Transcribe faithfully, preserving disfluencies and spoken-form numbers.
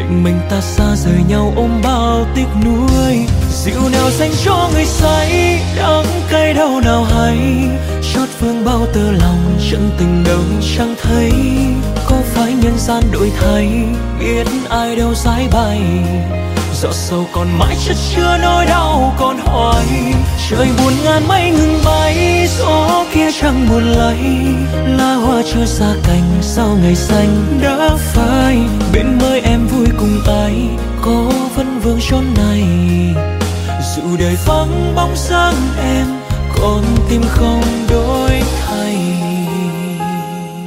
mình ta xa rời nhau ôm bao tiếc nuối. Rượu nào dành cho người say, đắng cay đau nào hay, chót vương bao tơ lòng chân tình đâu chẳng thấy. Có phải nhân gian đổi thay, biết ai đâu giải bày, giọt sầu còn mãi chất chứa nỗi đau còn hoài. Trời buồn ngàn mây ngừng bay, gió kia chẳng buồn lấy, lá hoa chưa xa cành sao ngày xanh đã phai. Bên mới em vui cùng ai, có vẫn vương chốn này. Dù đời vắng bóng dáng em, còn tim không